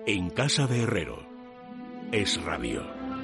En casa de Herrero. Es Radio.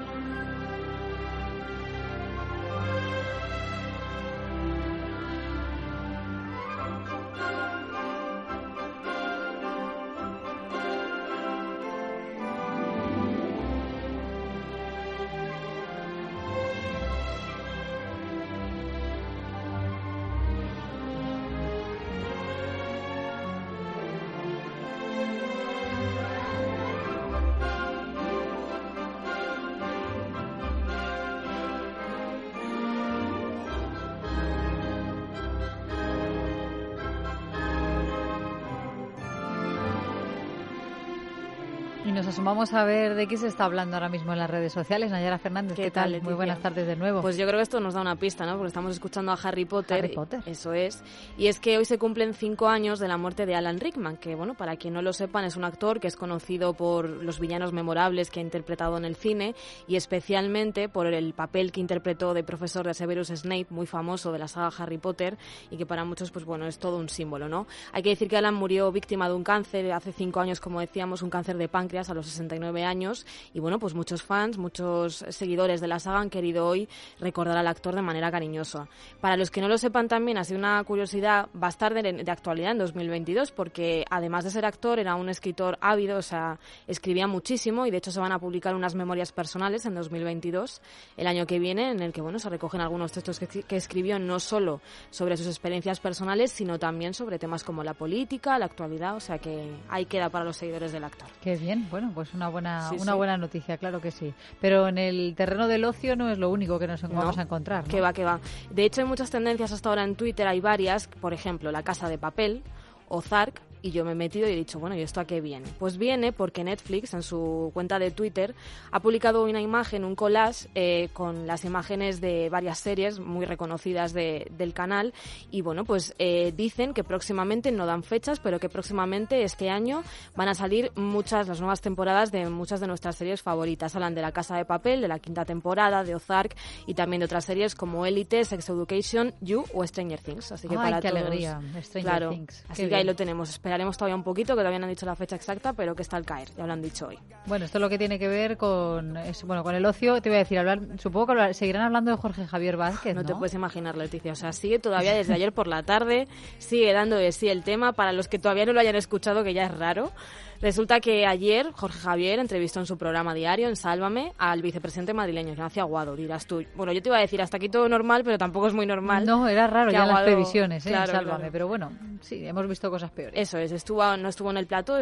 Nos asomamos a ver de qué se está hablando ahora mismo en las redes sociales. Nayara Fernández, ¿qué tal? Leticia? Muy buenas tardes de nuevo. Pues yo creo que esto nos da una pista, ¿no? Porque estamos escuchando a Harry Potter. Harry Potter. Eso es. Y es que hoy se cumplen 5 años de la muerte de Alan Rickman, que, bueno, para quien no lo sepan, es un actor que es conocido por los villanos memorables que ha interpretado en el cine y especialmente por el papel que interpretó de profesor de Severus Snape, muy famoso de la saga Harry Potter y que para muchos, pues bueno, es todo un símbolo, ¿no? Hay que decir que Alan murió víctima de un cáncer hace 5 años, como decíamos, un cáncer de páncreas a los 69 años. Y bueno, pues muchos fans, muchos seguidores de la saga han querido hoy recordar al actor de manera cariñosa. Para los que no lo sepan también, ha sido una curiosidad, va a estar de actualidad en 2022 porque además de ser actor era un escritor ávido, o sea, escribía muchísimo y de hecho se van a publicar unas memorias personales en 2022, el año que viene, en el que bueno, se recogen algunos textos que escribió no solo sobre sus experiencias personales, sino también sobre temas como la política, la actualidad, o sea que ahí queda para los seguidores del actor. Qué bien, bueno, pues una buena buena noticia, claro que sí. Pero en el terreno del ocio no es lo único que nos vamos a encontrar, ¿no? Que va. De hecho, hay muchas tendencias hasta ahora en Twitter, hay varias, por ejemplo, La Casa de Papel, Ozark, y yo me he metido y he dicho, bueno, ¿y esto a qué viene? Pues viene porque Netflix, en su cuenta de Twitter, ha publicado una imagen, un collage, con las imágenes de varias series muy reconocidas del canal, y bueno, pues dicen que próximamente, no dan fechas, pero que próximamente este año van a salir las nuevas temporadas de muchas de nuestras series favoritas. Hablan de La Casa de Papel, de la 5ª temporada, de Ozark, y también de otras series como Élite, Sex Education, You o Stranger Things. Así que ¡ay, para qué todos, alegría! Stranger Things. Así que ahí lo tenemos. Esperaremos todavía un poquito, que todavía no han dicho la fecha exacta, pero que está al caer, ya lo han dicho hoy. Bueno, esto es lo que tiene que ver con el ocio. Te voy a decir, supongo que seguirán hablando de Jorge Javier Vázquez, ¿no? No te puedes imaginar, Leticia. O sea, sigue todavía desde ayer por la tarde, sigue dando de sí el tema. Para los que todavía no lo hayan escuchado, que ya es raro, resulta que ayer Jorge Javier entrevistó en su programa diario, en Sálvame, al vicepresidente madrileño, Ignacio Aguado. Dirás tú, bueno, yo te iba a decir, hasta aquí todo normal, pero tampoco es muy normal. No, era raro ya Aguado, las previsiones, claro, en Sálvame, claro. Pero bueno, sí, hemos visto cosas peores. Eso es, no estuvo en el plató,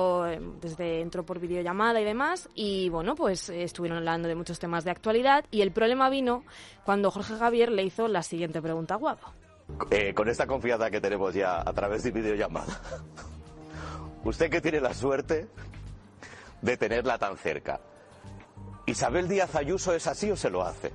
entró por videollamada y demás, y bueno, pues estuvieron hablando de muchos temas de actualidad, y el problema vino cuando Jorge Javier le hizo la siguiente pregunta a Aguado. Con esta confianza que tenemos ya a través de videollamada, usted que tiene la suerte de tenerla tan cerca, ¿Isabel Díaz Ayuso es así o se lo hace?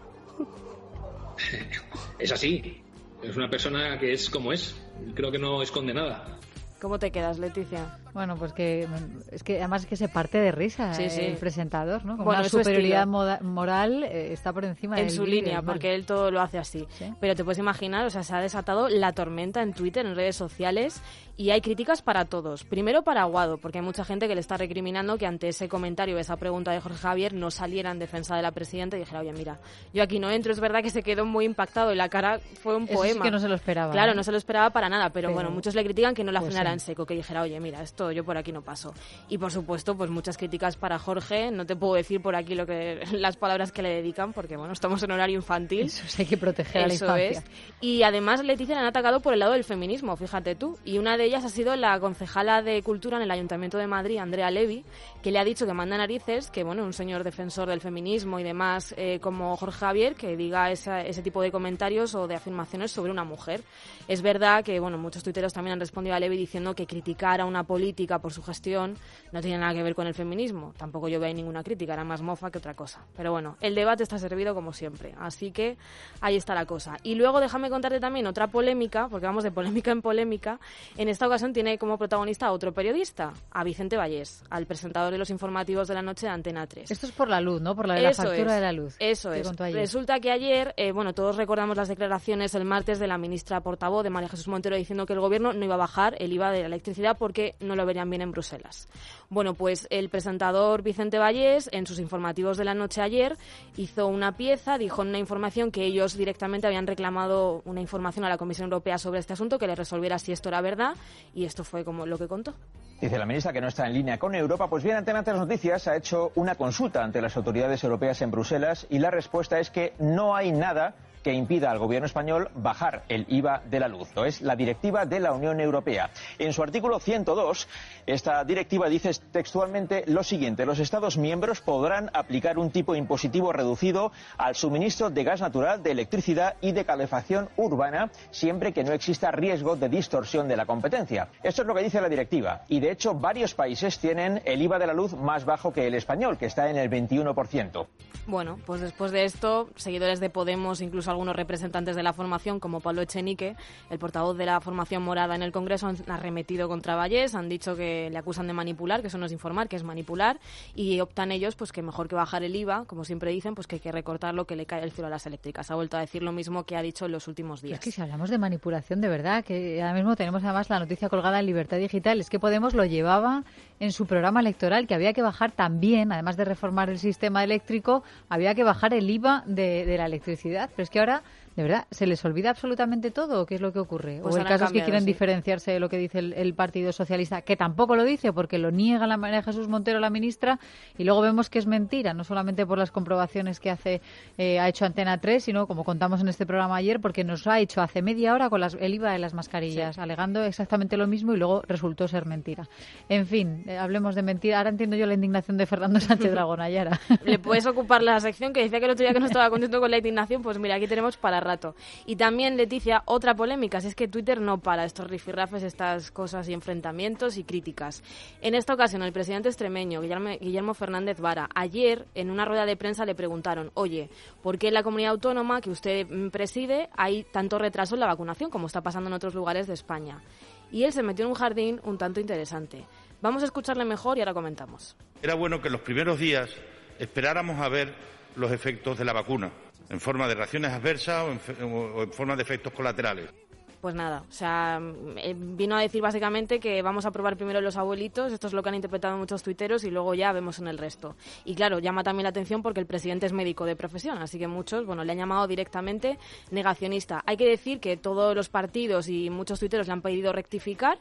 Es así, es una persona que es como es, creo que no esconde nada. ¿Cómo te quedas, Leticia? Bueno, pues que además es que se parte de risa el presentador, ¿no? Con una superioridad moral está por encima en su línea, porque él todo lo hace así. ¿Sí? Pero te puedes imaginar, o sea, se ha desatado la tormenta en Twitter, en redes sociales, y hay críticas para todos. Primero para Aguado, porque hay mucha gente que le está recriminando que ante ese comentario, esa pregunta de Jorge Javier, no saliera en defensa de la presidenta y dijera, oye, mira, yo aquí no entro. Es verdad que se quedó muy impactado y la cara fue un poema. Sí que no se lo esperaba. Claro, no se lo esperaba para nada, pero bueno, muchos le critican que no la frenara en seco, que dijera, oye, mira, esto yo por aquí no paso. Y por supuesto, pues muchas críticas para Jorge. No te puedo decir por aquí las palabras que le dedican, porque bueno, estamos en horario infantil. Eso hay que proteger a la infancia. Es. Y además, Leticia, le han atacado por el lado del feminismo, fíjate tú. Y una de ellas ha sido la concejala de Cultura en el Ayuntamiento de Madrid, Andrea Levy, que le ha dicho que manda narices que, bueno, un señor defensor del feminismo y demás, como Jorge Javier, que diga ese tipo de comentarios o de afirmaciones sobre una mujer. Es verdad que, bueno, muchos tuiteros también han respondido a Levy diciendo que criticar a una política por su gestión no tiene nada que ver con el feminismo. Tampoco yo veo ahí ninguna crítica, era más mofa que otra cosa. Pero bueno, el debate está servido como siempre, así que ahí está la cosa. Y luego déjame contarte también otra polémica, porque vamos de polémica en polémica. En esta ocasión tiene como protagonista a otro periodista, a Vicente Vallés, al presentador de los informativos de la noche de Antena 3. Esto es por la luz, ¿no? Por la factura de la luz. Eso es. Resulta que ayer, todos recordamos las declaraciones el martes de la ministra portavoz de María Jesús Montero diciendo que el gobierno no iba a bajar el IVA de la electricidad porque no lo lo verían bien en Bruselas. Bueno, pues el presentador Vicente Vallés, en sus informativos de la noche ayer, hizo una pieza, dijo en una información que ellos directamente habían reclamado una información a la Comisión Europea sobre este asunto, que les resolviera si esto era verdad, y esto fue como lo que contó. Dice la ministra que no está en línea con Europa. Pues bien, Antena 3 Noticias ha hecho una consulta ante las autoridades europeas en Bruselas y la respuesta es que no hay nada que impida al gobierno español bajar el IVA de la luz. Es la directiva de la Unión Europea. En su artículo 102, esta directiva dice textualmente lo siguiente: los Estados miembros podrán aplicar un tipo impositivo reducido al suministro de gas natural, de electricidad y de calefacción urbana, siempre que no exista riesgo de distorsión de la competencia. Esto es lo que dice la directiva. Y de hecho, varios países tienen el IVA de la luz más bajo que el español, que está en el 21%. Bueno, pues después de esto, seguidores de Podemos, incluso algunos representantes de la formación, como Pablo Echenique, el portavoz de la formación morada en el Congreso, han arremetido contra Vallés, han dicho que le acusan de manipular, que eso no es informar, que es manipular, y optan ellos pues que mejor que bajar el IVA, como siempre dicen, pues que hay que recortarlo, que le cae el cielo a las eléctricas. Ha vuelto a decir lo mismo que ha dicho en los últimos días. Es que si hablamos de manipulación de verdad, que ahora mismo tenemos además la noticia colgada en Libertad Digital, es que Podemos lo llevaba en su programa electoral, que había que bajar también, además de reformar el sistema eléctrico, había que bajar el IVA de la electricidad. Pero es que ahora, de verdad, ¿se les olvida absolutamente todo o qué es lo que ocurre? Pues o el caso es que quieren sí. diferenciarse de lo que dice el Partido Socialista, que tampoco lo dice porque lo niega la María Jesús Montero, la ministra, y luego vemos que es mentira, no solamente por las comprobaciones que ha hecho Antena 3, sino, como contamos en este programa ayer, porque nos ha hecho hace media hora con el IVA de las mascarillas, sí, alegando exactamente lo mismo y luego resultó ser mentira. En fin, hablemos de mentira. Ahora entiendo yo la indignación de Fernando Sánchez Dragón, Ayara. Le puedes ocupar la sección que decía que el otro día que no estaba contento con la indignación, pues mira, aquí tenemos para rato. Y también, Leticia, otra polémica, si es que Twitter no para estos rifirrafes, estas cosas y enfrentamientos y críticas. En esta ocasión, el presidente extremeño, Guillermo Fernández Vara, ayer en una rueda de prensa le preguntaron: oye, ¿por qué en la comunidad autónoma que usted preside hay tanto retraso en la vacunación como está pasando en otros lugares de España? Y él se metió en un jardín un tanto interesante. Vamos a escucharle mejor y ahora comentamos. Era bueno que en los primeros días esperáramos a ver los efectos de la vacuna, en forma de reacciones adversas o en forma de efectos colaterales. Pues nada, o sea, vino a decir básicamente que vamos a probar primero los abuelitos, esto es lo que han interpretado muchos tuiteros, y luego ya vemos en el resto. Y claro, llama también la atención porque el presidente es médico de profesión, así que muchos, le han llamado directamente negacionista. Hay que decir que todos los partidos y muchos tuiteros le han pedido rectificar,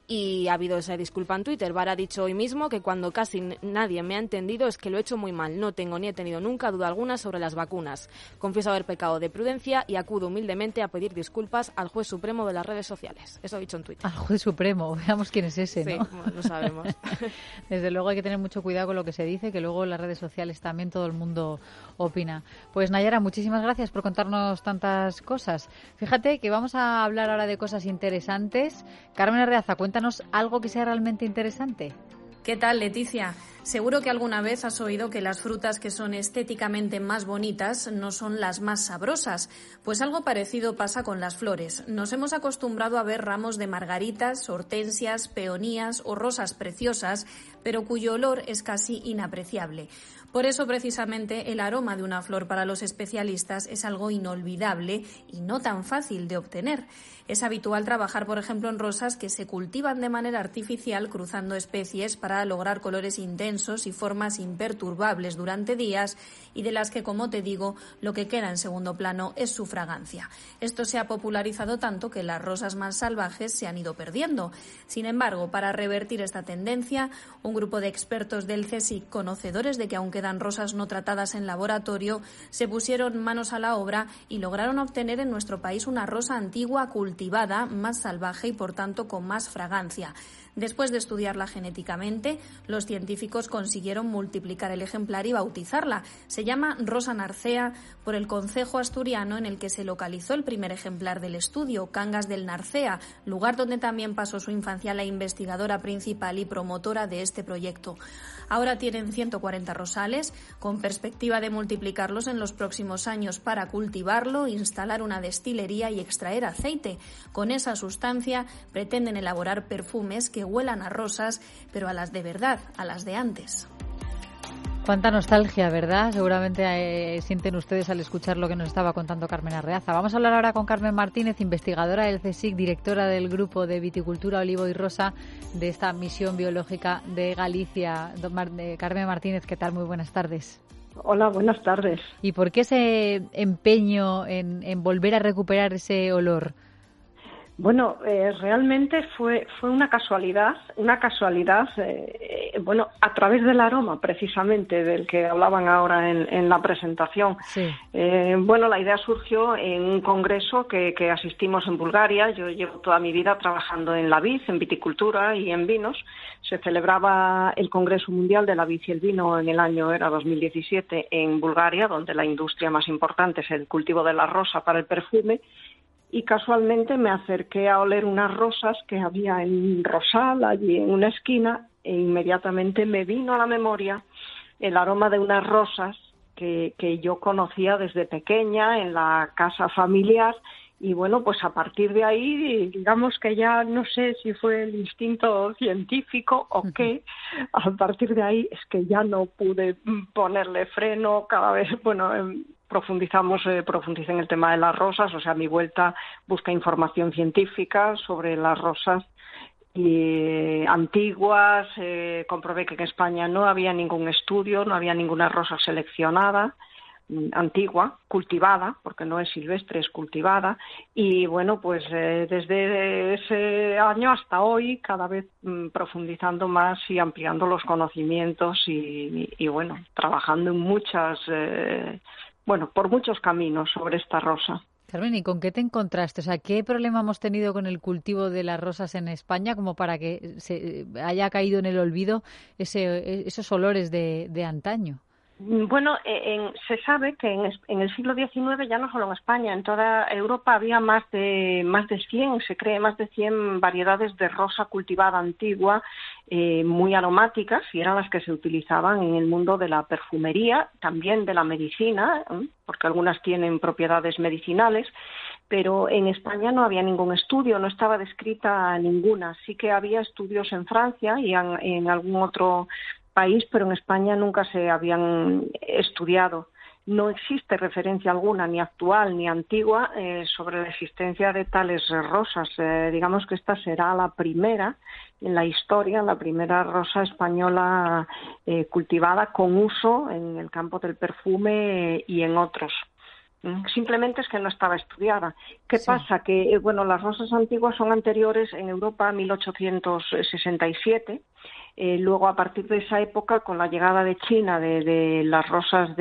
y ha habido esa disculpa en Twitter. Vara ha dicho hoy mismo que cuando casi nadie me ha entendido es que lo he hecho muy mal. No tengo ni he tenido nunca duda alguna sobre las vacunas. Confieso haber pecado de prudencia y acudo humildemente a pedir disculpas al juez supremo de las redes sociales. Eso ha dicho en Twitter. Al juez supremo, veamos quién es ese, ¿no? Sí, bueno, lo sabemos. Desde luego hay que tener mucho cuidado con lo que se dice, que luego en las redes sociales también todo el mundo opina. Pues Nayara, muchísimas gracias por contarnos tantas cosas. Fíjate que vamos a hablar ahora de cosas interesantes. Carmen Arreaza, cuéntanos algo que sea realmente interesante. ¿Qué tal, Leticia? Seguro que alguna vez has oído que las frutas que son estéticamente más bonitas no son las más sabrosas. Pues algo parecido pasa con las flores. Nos hemos acostumbrado a ver ramos de margaritas, hortensias, peonías o rosas preciosas, pero cuyo olor es casi inapreciable. Por eso, precisamente, el aroma de una flor para los especialistas es algo inolvidable y no tan fácil de obtener. Es habitual trabajar, por ejemplo, en rosas que se cultivan de manera artificial cruzando especies para lograr colores intensos y formas imperturbables durante días, y de las que, como te digo, lo que queda en segundo plano es su fragancia. Esto se ha popularizado tanto que las rosas más salvajes se han ido perdiendo. Sin embargo, para revertir esta tendencia, un grupo de expertos del CSIC, conocedores de que aún quedan rosas no tratadas en laboratorio, se pusieron manos a la obra y lograron obtener en nuestro país una rosa antigua cultivada, más salvaje y por tanto con más fragancia. Después de estudiarla genéticamente, los científicos consiguieron multiplicar el ejemplar y bautizarla. Se llama Rosa Narcea por el concejo asturiano en el que se localizó el primer ejemplar del estudio, Cangas del Narcea, lugar donde también pasó su infancia la investigadora principal y promotora de este proyecto. Ahora tienen 140 rosales, con perspectiva de multiplicarlos en los próximos años para cultivarlo, instalar una destilería y extraer aceite. Con esa sustancia pretenden elaborar perfumes que huelan a rosas, pero a las de verdad, a las de antes. Cuánta nostalgia, ¿verdad? Seguramente sienten ustedes al escuchar lo que nos estaba contando Carmen Arreaza. Vamos a hablar ahora con Carmen Martínez, investigadora del CSIC, directora del Grupo de Viticultura Olivo y Rosa de esta misión biológica de Galicia. Carmen Martínez, ¿qué tal? Muy buenas tardes. Hola, buenas tardes. ¿Y por qué ese empeño en volver a recuperar ese olor? Bueno, realmente fue una casualidad, bueno, a través del aroma precisamente del que hablaban ahora en la presentación. Sí. Bueno, la idea surgió en un congreso que asistimos en Bulgaria. Yo llevo toda mi vida trabajando en la vid, en viticultura y en vinos. Se celebraba el Congreso Mundial de la Vid y el Vino en el año, era 2017, en Bulgaria, donde la industria más importante es el cultivo de la rosa para el perfume. Y casualmente me acerqué a oler unas rosas que había en un rosal, allí en una esquina, e inmediatamente me vino a la memoria el aroma de unas rosas que yo conocía desde pequeña en la casa familiar. Y bueno, pues a partir de ahí, digamos que ya no sé si fue el instinto científico o qué, a partir de ahí es que ya no pude ponerle freno. Cada vez, bueno, profundicé en el tema de las rosas, o sea, a mi vuelta busca información científica sobre las rosas y antiguas. Comprobé que en España no había ningún estudio, no había ninguna rosa seleccionada antigua, cultivada, porque no es silvestre, es cultivada. Y bueno, pues desde ese año hasta hoy, cada vez profundizando más y ampliando los conocimientos y bueno, trabajando en por muchos caminos sobre esta rosa. Carmen, ¿y con qué te encontraste? O sea, ¿qué problema hemos tenido con el cultivo de las rosas en España como para que se haya caído en el olvido esos olores de antaño? Bueno, se sabe que en el siglo XIX, ya no solo en España, en toda Europa había más de 100, se cree, más de 100 variedades de rosa cultivada antigua, muy aromáticas, y eran las que se utilizaban en el mundo de la perfumería, también de la medicina, porque algunas tienen propiedades medicinales, pero en España no había ningún estudio, no estaba descrita ninguna. Sí que había estudios en Francia y en algún otro país, pero en España nunca se habían estudiado. No existe referencia alguna, ni actual ni antigua, sobre la existencia de tales rosas. Digamos que esta será la primera en la historia, la primera rosa española cultivada con uso en el campo del perfume y en otros. Simplemente es que no estaba estudiada. ¿Qué pasa? Que las rosas antiguas son anteriores en Europa a 1867. Luego, a partir de esa época, con la llegada de China, de las rosas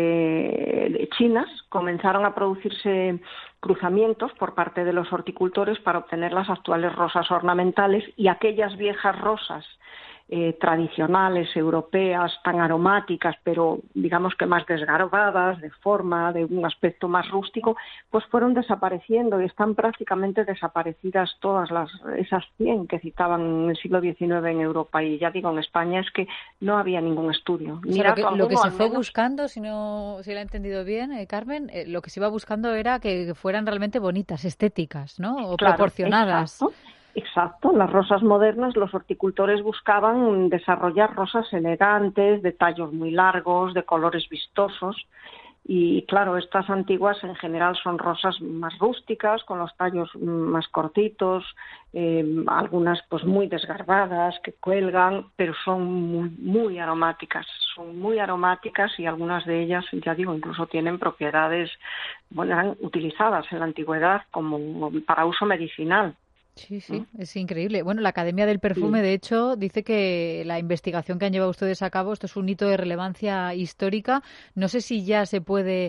de chinas, comenzaron a producirse cruzamientos por parte de los horticultores para obtener las actuales rosas ornamentales, y aquellas viejas rosas tradicionales, europeas, tan aromáticas, pero digamos que más desgarbadas, de forma, de un aspecto más rústico, pues fueron desapareciendo y están prácticamente desaparecidas todas esas 100 que citaban en el siglo XIX en Europa. Y ya digo, en España es que no había ningún estudio. O sea, lo que se fue buscando, si lo he entendido bien, Carmen, lo que se iba buscando era que fueran realmente bonitas, estéticas, ¿no? O claro, proporcionadas. Exacto, las rosas modernas, los horticultores buscaban desarrollar rosas elegantes, de tallos muy largos, de colores vistosos. Y claro, estas antiguas en general son rosas más rústicas, con los tallos más cortitos, algunas pues muy desgarbadas, que cuelgan, pero son muy aromáticas. Son muy aromáticas y algunas de ellas, ya digo, incluso tienen propiedades, eran utilizadas en la antigüedad como para uso medicinal. Sí, es increíble. Bueno, la Academia del Perfume, de hecho, dice que la investigación que han llevado ustedes a cabo, esto es un hito de relevancia histórica. No sé si ya se puede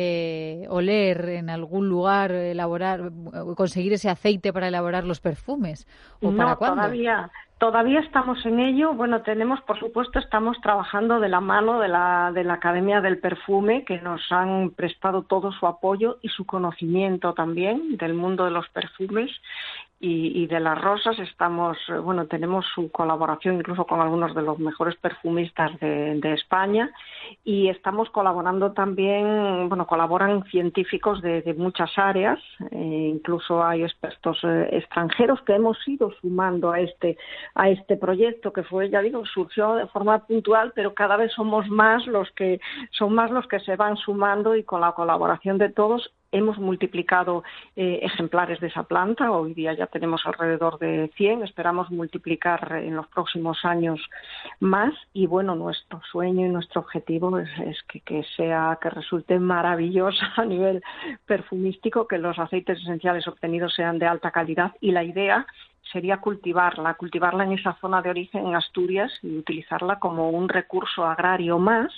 oler en algún lugar, conseguir ese aceite para elaborar los perfumes. ¿O para cuándo? Todavía estamos en ello. Bueno, estamos trabajando de la mano de la Academia del Perfume, que nos han prestado todo su apoyo y su conocimiento también del mundo de los perfumes. y de las rosas tenemos su colaboración incluso con algunos de los mejores perfumistas de España, y estamos colaborando también, colaboran científicos de muchas áreas, incluso hay expertos extranjeros que hemos ido sumando a este proyecto, que surgió de forma puntual, pero cada vez somos más los que se van sumando, y con la colaboración de todos hemos multiplicado ejemplares de esa planta. Hoy día ya tenemos alrededor de 100, esperamos multiplicar en los próximos años más, y nuestro sueño y nuestro objetivo es que resulte maravillosa a nivel perfumístico, que los aceites esenciales obtenidos sean de alta calidad, y la idea sería cultivarla en esa zona de origen en Asturias y utilizarla como un recurso agrario más,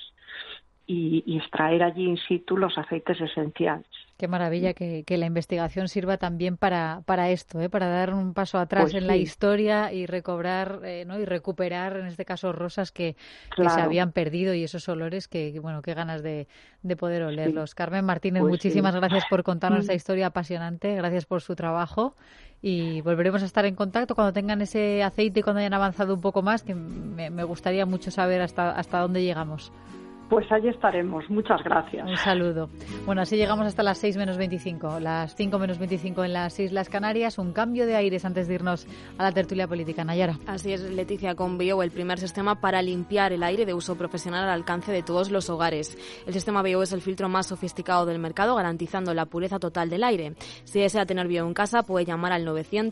y extraer allí in situ los aceites esenciales. Qué maravilla que la investigación sirva también para esto, para dar un paso atrás en la historia y recobrar y recuperar, en este caso, rosas que se habían perdido, y esos olores qué ganas de poder olerlos. Sí. Carmen Martínez, muchísimas gracias por contarnos esta historia apasionante, gracias por su trabajo, y volveremos a estar en contacto cuando tengan ese aceite y cuando hayan avanzado un poco más, que me gustaría mucho saber hasta dónde llegamos. Pues allí estaremos. Muchas gracias. Un saludo. Bueno, así llegamos hasta las 6 menos 25, las 5 menos 25 en las Islas Canarias. Un cambio de aires antes de irnos a la tertulia política. Nayara. Así es, Leticia, con BO, el primer sistema para limpiar el aire de uso profesional al alcance de todos los hogares. El sistema BO es el filtro más sofisticado del mercado, garantizando la pureza total del aire. Si desea tener BO en casa, puede llamar al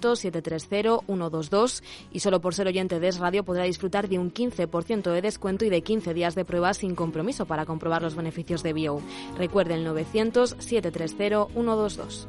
900-730-122, y solo por ser oyente de Es Radio podrá disfrutar de un 15% de descuento y de 15 días de prueba sin compromiso para comprobar los beneficios de BO. Recuerde el 900-730-122.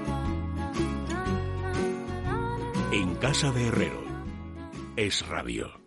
En casa de Herrero, Es Radio.